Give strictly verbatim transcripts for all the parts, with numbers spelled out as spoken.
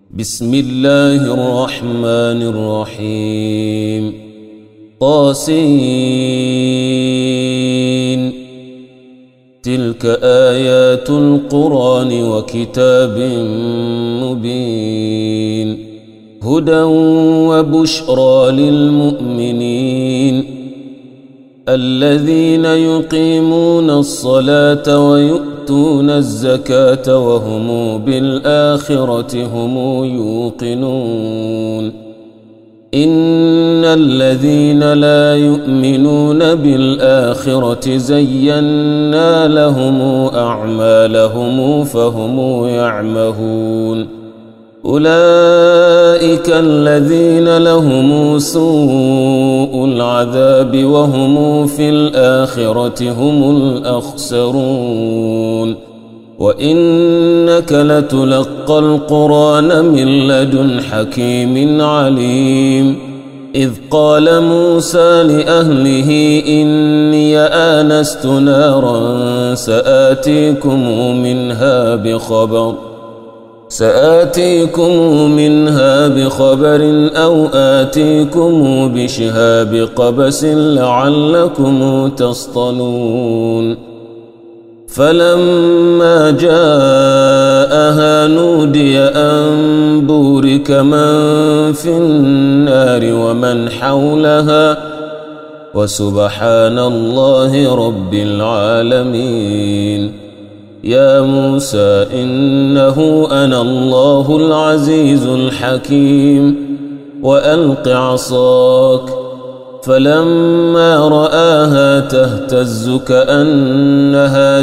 بسم الله الرحمن الرحيم طاسين تلك آيات القرآن وكتاب مبين هدى وبشرى للمؤمنين الذين يقيمون الصلاة ويؤتون الزكاة وهم بالآخرة هم يوقنون إن الذين لا يؤمنون بالآخرة زينا لهم أعمالهم فهم يعمهون أولئك الذين لهم سوء العذاب وهم في الآخرة هم الأخسرون وإنك لتلقى القرآن من لدن حكيم عليم إذ قال موسى لأهله إني آنست نارا سآتيكم منها بخبر سآتيكم منها بخبر أو آتيكم بشهاب قبس لعلكم تصطلون فلما جاءها نودي أن بورك من في النار ومن حولها وسبحان الله رب العالمين يا موسى إنه أنا الله العزيز الحكيم وألق عصاك فلما رآها تهتز كأنها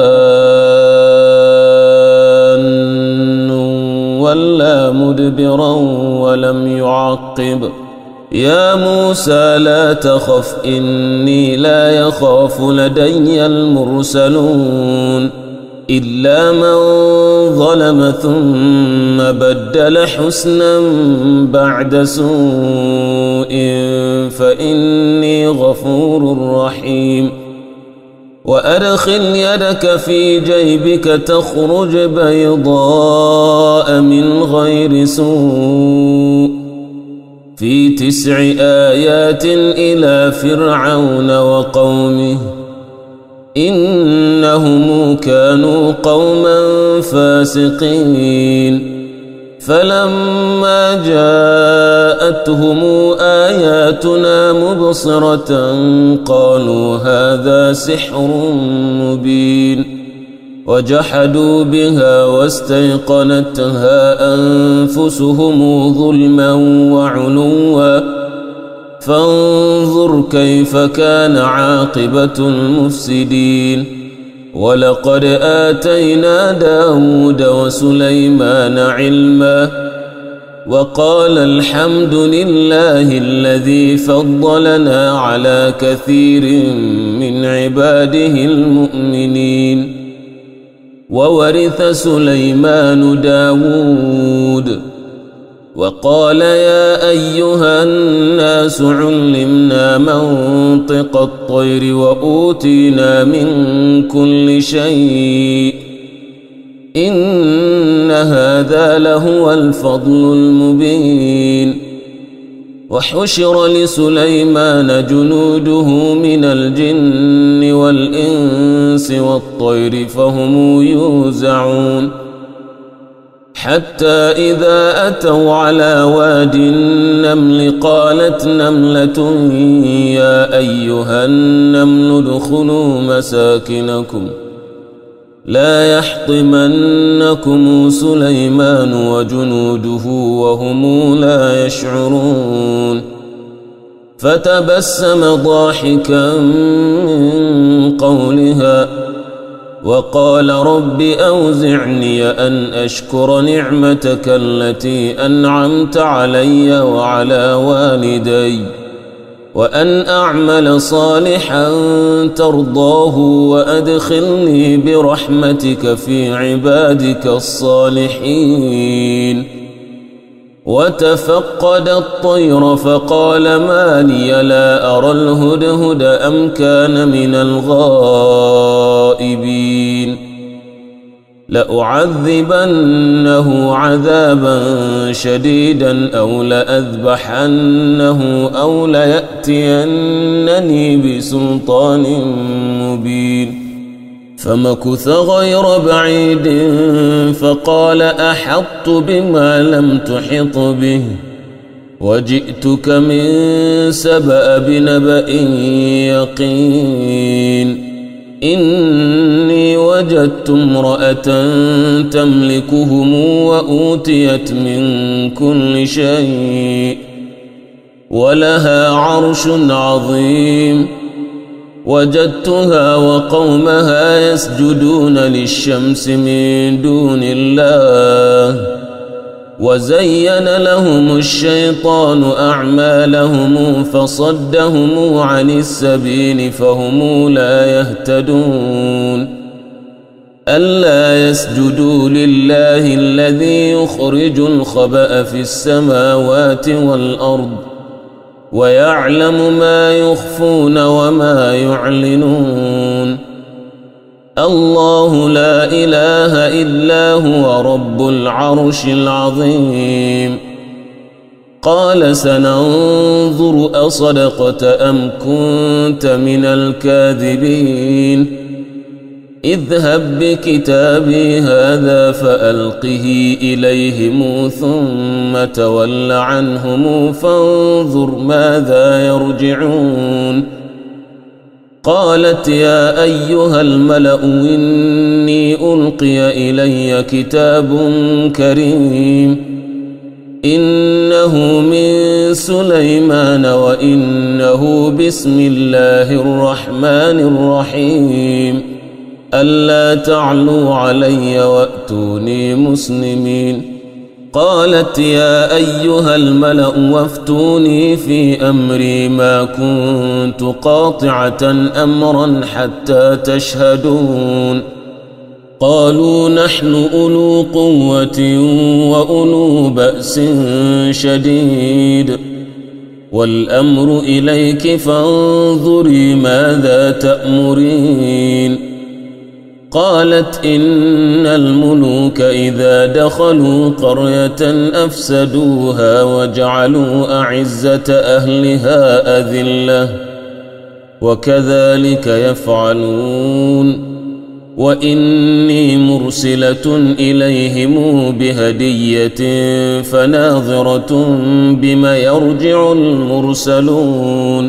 جان ولا مدبرا ولم يعقب يا موسى لا تخف إني لا يخاف لدي المرسلون إلا من ظلم ثم بدل حسنا بعد سوء فإني غفور رحيم وأدخل يدك في جيبك تخرج بيضاء من غير سوء في تسع آيات إلى فرعون وقومه إنهم كانوا قوما فاسقين فلما جاءتهم آياتنا مبصرة قالوا هذا سحر مبين وجحدوا بها واستيقنتها أنفسهم ظلما وعلوا فانظر كيف كان عاقبة المفسدين ولقد آتينا داود وسليمان علما وقال الحمد لله الذي فضلنا على كثير من عباده المؤمنين وورث سليمان داود وقال يا أيها الناس علمنا منطق الطير وأوتينا من كل شيء إن هذا لهو الفضل المبين وحشر لسليمان جنوده من الجن والإنس والطير فهم يوزعون حتى إذا أتوا على واد النمل قالت نملة يا أيها النمل ادخلوا مساكنكم لا يحطمنكم سليمان وجنوده وهم لا يشعرون فتبسم ضاحكا من قولها وقال رب أوزعني أن أشكر نعمتك التي أنعمت علي وعلى والدي وأن أعمل صالحا ترضاه وأدخلني برحمتك في عبادك الصالحين وتفقد الطير فقال ما لي لا أرى الهدهد أم كان من الغائبين لأعذبنه عذابا شديدا أو لأذبحنه أو ليأتينني بسلطان مبين فمكث غير بعيد فقال أحطت بما لم تحط به وجئتك من سبأ بنبأ يقين إني وجدت امرأة تملكهم وأوتيت من كل شيء ولها عرش عظيم وجدتها وقومها يسجدون للشمس من دون الله وزين لهم الشيطان أعمالهم فصدهم عن السبيل فهم لا يهتدون ألا يسجدوا لله الذي يخرج الخبأ في السماوات والأرض ويعلم ما يخفون وما يعلنون الله لا إله إلا هو رب العرش العظيم قال سننظر أصدقت أم كنت من الكاذبين اذهب بكتابي هذا فألقه إليهم ثم تول عنهم فانظر ماذا يرجعون قالت يا أيها الملأ إني ألقي إلي كتاب كريم إنه من سليمان وإنه بسم الله الرحمن الرحيم ألا تعلوا علي وأتوني مسلمين قالت يا أيها الملأ وافتوني في أمري ما كنت قاطعة أمرا حتى تشهدون قالوا نحن أولو قوة وأولو بأس شديد والأمر إليك فانظري ماذا تأمرين قالت إن الملوك إذا دخلوا قرية أفسدوها وجعلوا أعزة أهلها أذلة وكذلك يفعلون وإني مرسلة إليهم بهدية فناظرة بما يرجع المرسلون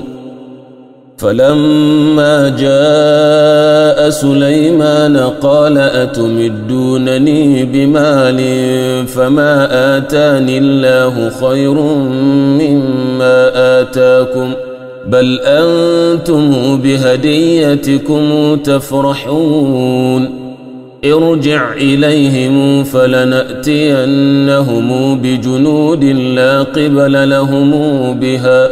فلما جاء سليمان قال أتمدونني بمال فما آتاني الله خير مما آتاكم بل أنتم بهديتكم تفرحون ارجع إليهم فلنأتينهم بجنود لا قبل لهم بها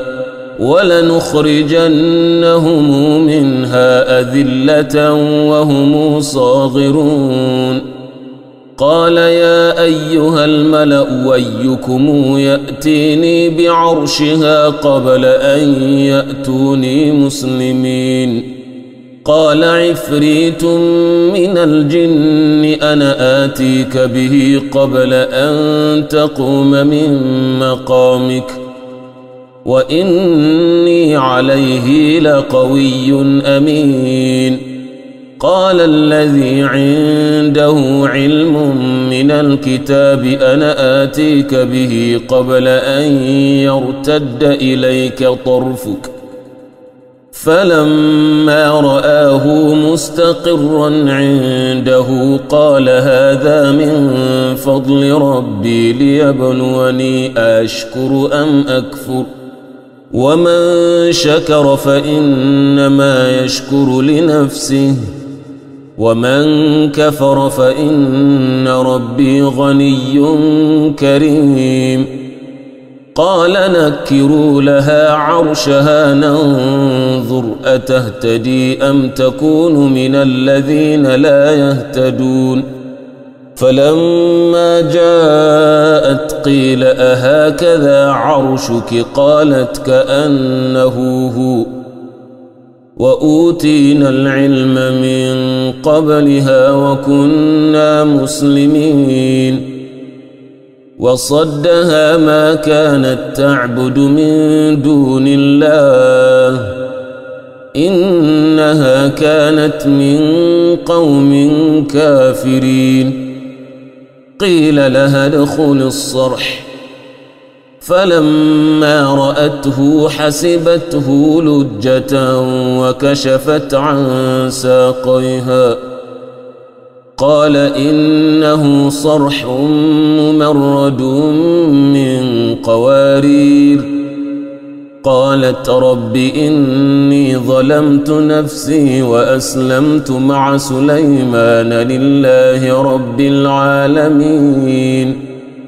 ولنخرجنهم منها أذلة وهم صاغرون قال يا أيها الملأ أيكم يأتيني بعرشها قبل أن يأتوني مسلمين قال عفريت من الجن أنا آتيك به قبل أن تقوم من مقامك وإني عليه لقوي أمين قال الذي عنده علم من الكتاب أنا آتيك به قبل أن يرتد إليك طرفك فلما رآه مستقرا عنده قال هذا من فضل ربي ليبلوني أشكر أم أكفر ومن شكر فإنما يشكر لنفسه ومن كفر فإن ربي غني كريم قال نكروا لها عرشها ننظر أتهتدي أم تكون من الذين لا يهتدون فلما جاءت قيل أهكذا عرشك قالت كأنه هو وأوتينا العلم من قبلها وكنا مسلمين وصدها ما كانت تعبد من دون الله إنها كانت من قوم كافرين قيل لها ادخل الصرح فلما رأته حسبته لجة وكشفت عن ساقيها قال إنه صرح ممرد من قوارير قالت رب إني ظلمت نفسي وأسلمت مع سليمان لله رب العالمين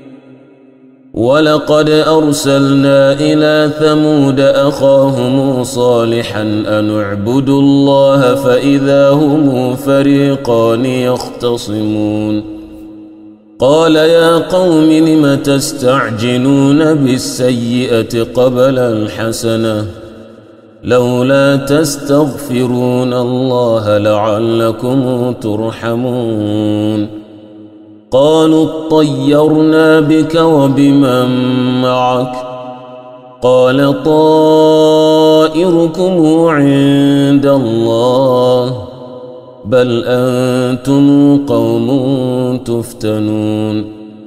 ولقد أرسلنا إلى ثمود أخاهم صالحا أن اعبدوا الله فإذا هم فريقان يختصمون قال يا قوم لم تستعجلون بالسيئة قبل الحسنة لولا تستغفرون الله لعلكم ترحمون قالوا اطيرنا بك وبمن معك قال طائركم عند الله بل أنتم قوم تفتنون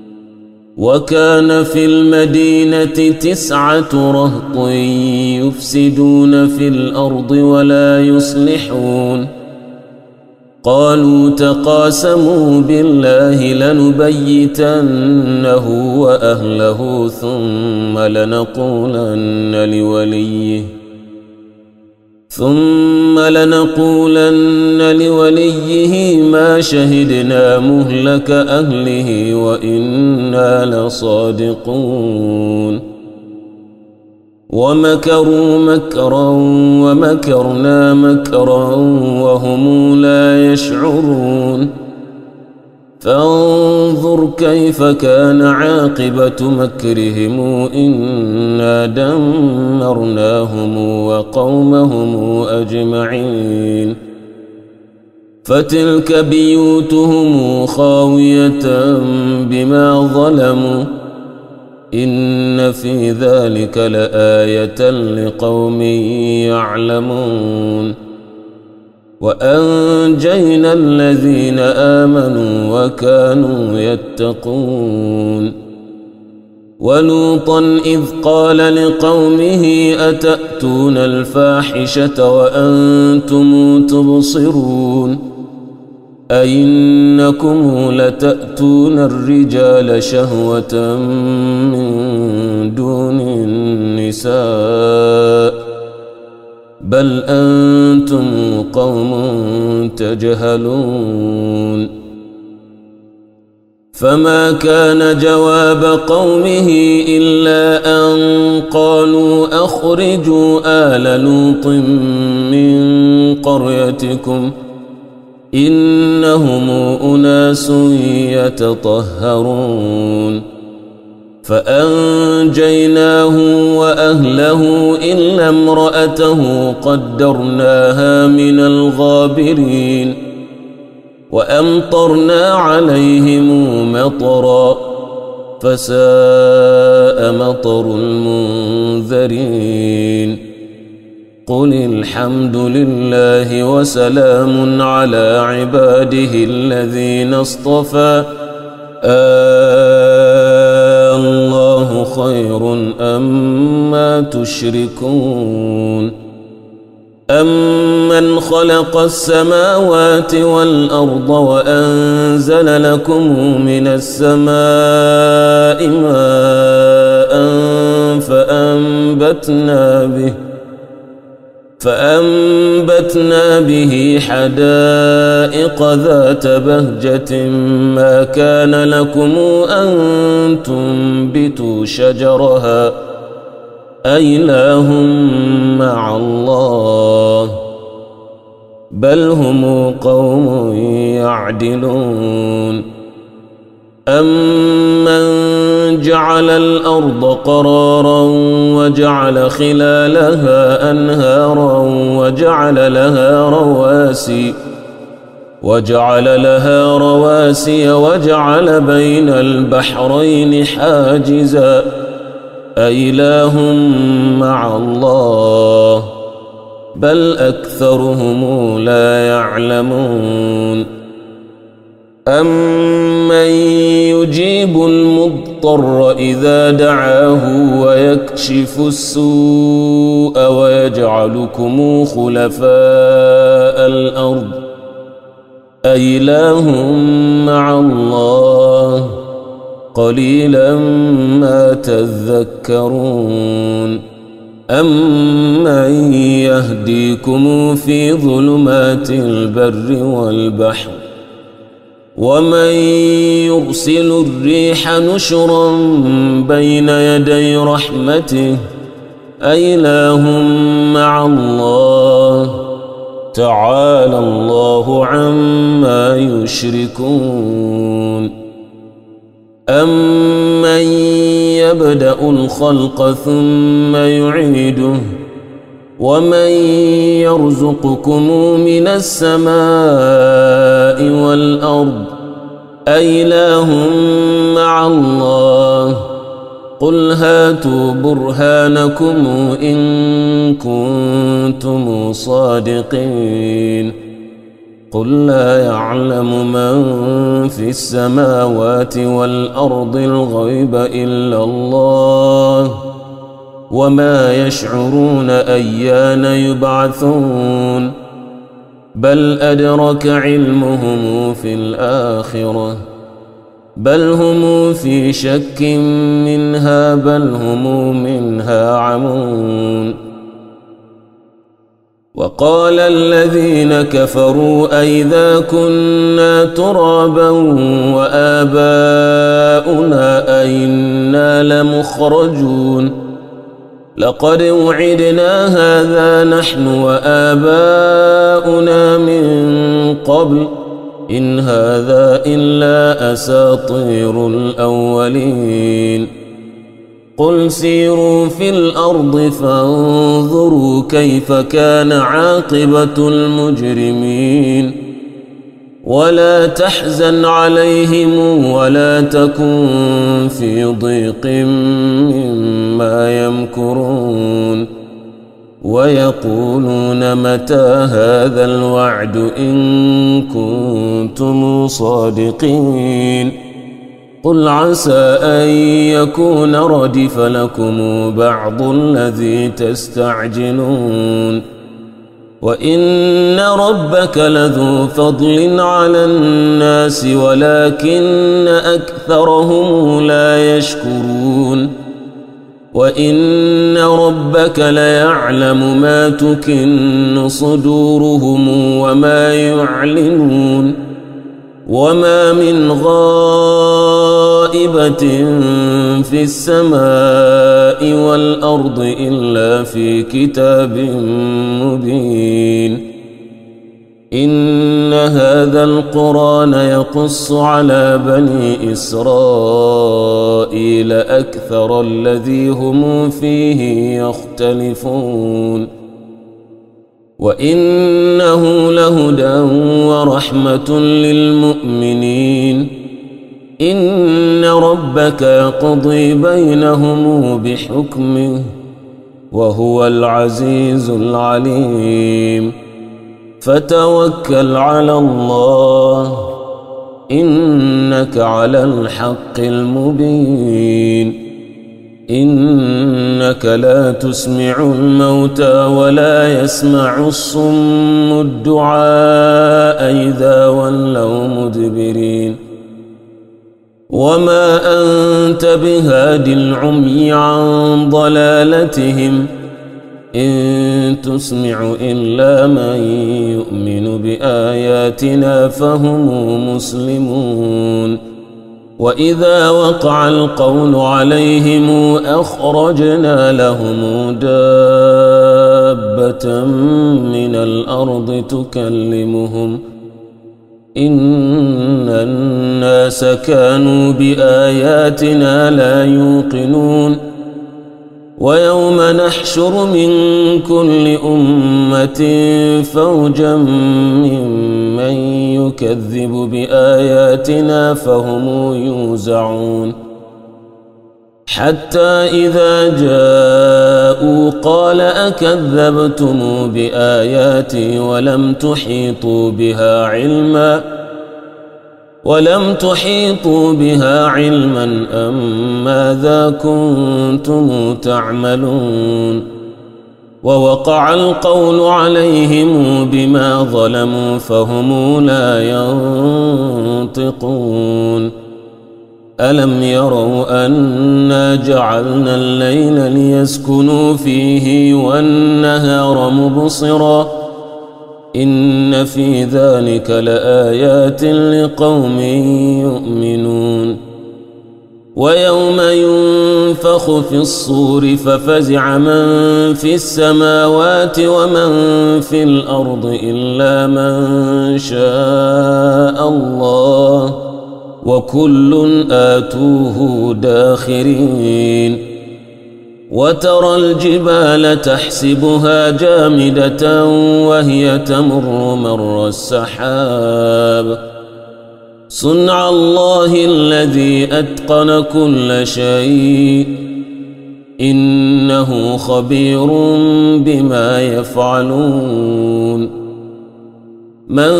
وكان في المدينة تسعة رهط يفسدون في الأرض ولا يصلحون قالوا تقاسموا بالله لنبيتنه وأهله ثم لنقولن لوليه ثم لنقولن لوليه ما شهدنا مهلك أهله وإنا لصادقون ومكروا مكرا ومكرنا مكرا وهم لا يشعرون فانظر كيف كان عاقبة مكرهم إنا دمرناهم وقومهم أجمعين فتلك بيوتهم خاوية بما ظلموا إن في ذلك لآية لقوم يعلمون وأنجينا الذين آمنوا وكانوا يتقون ولوطا إذ قال لقومه أتأتون الفاحشة وأنتم تبصرون أئنكم لتأتون الرجال شهوة من دون النساء بل أنتم قوم تجهلون فما كان جواب قومه إلا أن قالوا أخرجوا آل لوط من قريتكم إنهم أناس يتطهرون فأنجيناه وأهله إلا امرأته قدرناها من الغابرين وأمطرنا عليهم مطرا فساء مطر المنذرين قل الحمد لله وسلام على عباده الذين اصطفى الله خير أما تشركون أمن خلق السماوات والأرض وأنزل لكم من السماء ماء فأنبتنا به فأنبتنا به حدائق ذات بهجة ما كان لكم أن تنبتوا شجرها أإله مع الله بل هم قوم يعدلون أَمَّنْ جَعَلَ الْأَرْضَ قَرَارًا وَجَعَلَ خِلَالَهَا أَنْهَارًا وَجَعَلَ لَهَا رَوَاسِيَ وَجَعَلَ لَهَا رَوَاسِيَ وَجَعَلَ بَيْنَ الْبَحْرَيْنِ حَاجِزًا أَإِلَٰهٌ مَّعَ اللَّهِ بَلْ أَكْثَرُهُمْ لَا يَعْلَمُونَ أَمَّن يُجِيبُ الْمُضْطَرَّ إِذَا دَعَاهُ وَيَكْشِفُ السُّوءَ وَيَجْعَلُكُمْ خُلَفَاءَ الْأَرْضِ أَإِلَٰهٌ مَّعَ اللَّهِ قَلِيلًا مَّا تَذَكَّرُونَ أَمَّن يَهْدِيكُمْ فِي ظُلُمَاتِ الْبَرِّ وَالْبَحْرِ وَمَن يُرْسِلُ الرِّيحَ نُشُرًا بَيْنَ يَدَيْ رَحْمَتِهِ أَإِلَٰهٌ مَّعَ اللَّهِ تَعَالَى اللَّهُ عَمَّا يُشْرِكُونَ أَمَّن يَبْدَأُ الْخَلْقَ ثُمَّ يُعِيدُهُ وَمَن يَرْزُقُكُم مِّنَ السَّمَاءِ وَالْأَرْضِ أَإِلَٰهٌ مَّعَ اللَّهِ قُلْ هَاتُوا بُرْهَانَكُمْ إِن كُنتُمْ صَادِقِينَ قُل لَّا يَعْلَمُ مَن فِي السَّمَاوَاتِ وَالْأَرْضِ الْغَيْبَ إِلَّا اللَّهُ وَمَا يَشْعُرُونَ أَيَّانَ يُبْعَثُونَ بَلْ أَدْرَكَ عِلْمُهُمْ فِي الْآخِرَةِ بَلْ هُمْ فِي شَكٍّ مِّنْهَا بَلْ هُمْ مِنْهَا عَمُونَ وَقَالَ الَّذِينَ كَفَرُوا أَإِذَا كُنَّا تُرَابًا وَآبَاؤُنَا أَإِنَّا لَمُخْرَجُونَ لَقَدْ وُعِدْنَا هَٰذَا نَحْنُ وَآبَاؤُنَا مِن قَبْلُ إِنْ هَٰذَا إِلَّا أَسَاطِيرُ الْأَوَّلِينَ قُلْ سِيرُوا فِي الْأَرْضِ فَانظُرُوا كَيْفَ كَانَ عَاقِبَةُ الْمُجْرِمِينَ وَلَا تَحْزَنْ عَلَيْهِمْ وَلَا تَكُن فِي ضِيقٍ مِّمَّا يَمْكُرُونَ وَيَقُولُونَ مَتَىٰ هَٰذَا الْوَعْدُ إِن كُنتُمْ صَادِقِينَ قُلْ عَسَىٰ أَن يَكُونَ رَدِفَ لَكُمْ بَعْضُ الَّذِي تَسْتَعْجِلُونَ وَإِنَّ رَبَّكَ لَذُو فَضْلٍ عَلَى النَّاسِ وَلَٰكِنَّ أَكْثَرَهُمْ لَا يَشْكُرُونَ وَإِنَّ رَبَّكَ لَيَعْلَمُ مَا تُكِنُّ صُدُورُهُمْ وَمَا يُعْلِنُونَ وَمَا مِنْ غَائِبَةٍ فِي السَّمَاءِ وَالْأَرْضِ إِلَّا فِي كِتَابٍ مُّبِينٍ إِنَّ هَٰذَا الْقُرْآنَ يَقُصُّ عَلَىٰ بَنِي إِسْرَائِيلَ أَكْثَرَ الَّذِي هُمْ فِيهِ يَخْتَلِفُونَ وَإِنَّهُ لَهُدًى وَرَحْمَةٌ لِّلْمُؤْمِنِينَ إِنَّ رَبَّكَ يَقْضِي بَيْنَهُمْ بِحُكْمِهِ وَهُوَ الْعَزِيزُ الْعَلِيمُ فَتَوَكَّلْ عَلَى اللَّهِ إِنَّكَ عَلَى الْحَقِّ الْمُبِينِ إِنَّكَ لَا تُسْمِعُ الْمَوْتَىٰ وَلَا يَسْمَعُ الصُّمُّ الدُّعَاءَ إِذَا وَلَّوْا مُدْبِرِينَ وَمَا أَنتَ بِهَادِ الْعُمْيِ عَن ضَلَالَتِهِمْ إِن تُسْمِعُ إِلَّا مَن يُؤْمِنُ بِآيَاتِنَا فَهُمْ مُسْلِمُونَ وَإِذَا وَقَعَ الْقَوْلُ عَلَيْهِمْ أَخْرَجْنَا لَهُمْ دَابَّةً مِّنَ الْأَرْضِ تُكَلِّمُهُمْ إن الناس كانوا بآياتنا لا يوقنون ويوم نحشر من كل أمة فوجا ممن يكذب بآياتنا فهم يوزعون حتى إذا جاءوا قال أكذبتم بآياتي ولم تحيطوا بها علما ولم تحيطوا بها علما أم ماذا كنتم تعملون ووقع القول عليهم بما ظلموا فهم لا ينطقون ألم يروا أنا جعلنا الليل ليسكنوا فيه والنهار مبصرا إن في ذلك لآيات لقوم يؤمنون ويوم ينفخ في الصور ففزع من في السماوات ومن في الأرض إلا من شاء الله وكل آتوه داخرين وترى الجبال تحسبها جامدة وهي تمر مر السحاب صنع الله الذي أتقن كل شيء إنه خبير بما يفعلون من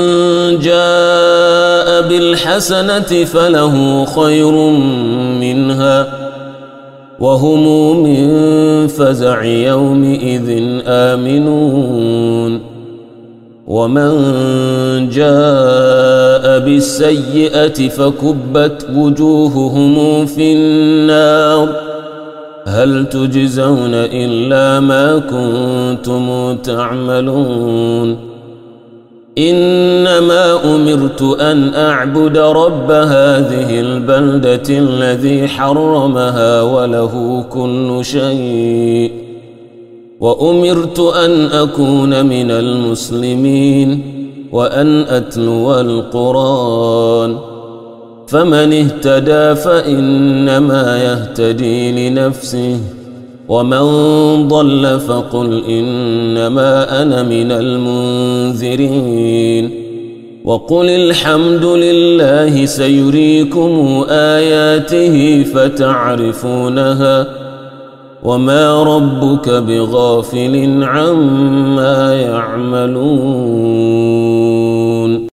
جاء بالحسنة فله خير منها وهم من فزع يومئذ آمنون ومن جاء بالسيئة فكبت وجوههم في النار هل تجزون إلا ما كنتم تعملون إنما أمرت أن أعبد رب هذه البلدة الذي حرمها وله كل شيء وأمرت أن أكون من المسلمين وأن أتلو القرآن فمن اهتدى فإنما يهتدي لنفسه ومن ضل فقل إنما أنا من المنذرين وقل الحمد لله سيريكم آياته فتعرفونها وما ربك بغافل عما يعملون